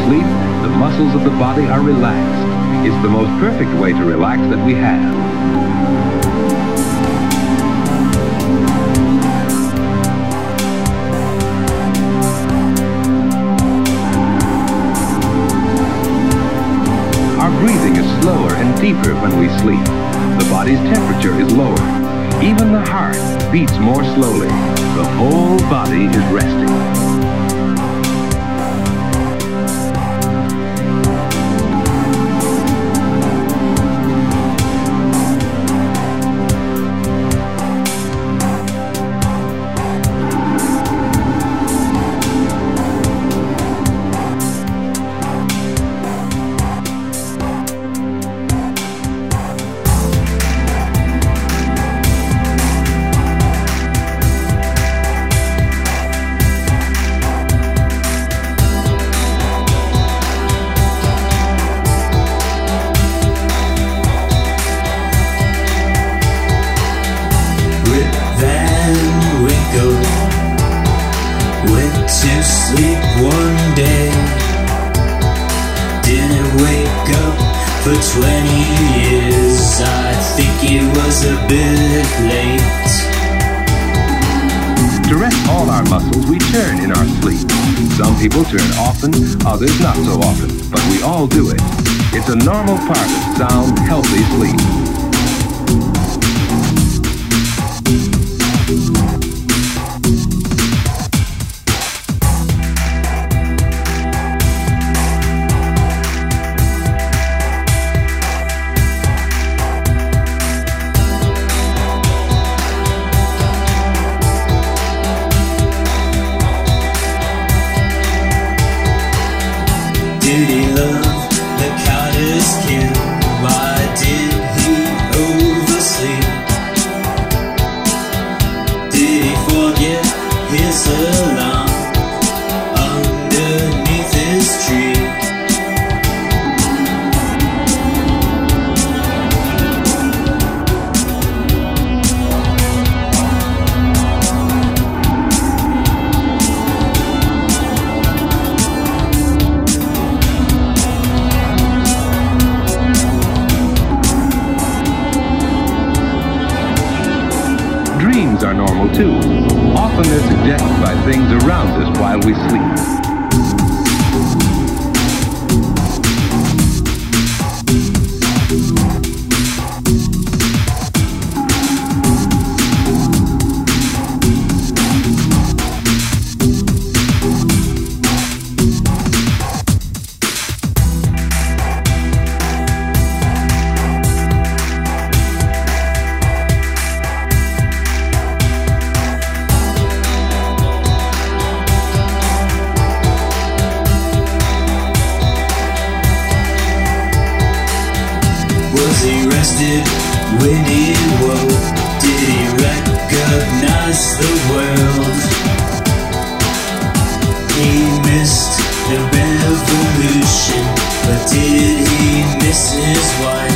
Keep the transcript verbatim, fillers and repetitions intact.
sleep, the muscles of the body are relaxed. It's the most perfect way to relax that we have. Our breathing is slower and deeper when we sleep. The body's temperature is lower. Even the heart beats more slowly. The whole body is resting. To sleep one day, didn't wake up for twenty years. I think it was a bit late. To rest all our muscles, we turn in our sleep. Some people turn often, others not so often, but we all do it. It's a normal part of sound, healthy sleep. Did he love the Carter's kin? Why did he oversleep? Did he forget his alarm underneath his tree? Dreams are normal too. Often they're suggested by things around us while we sleep. Was he rested when he woke? Did he recognize the world? He missed the revolution, but did he miss his wife?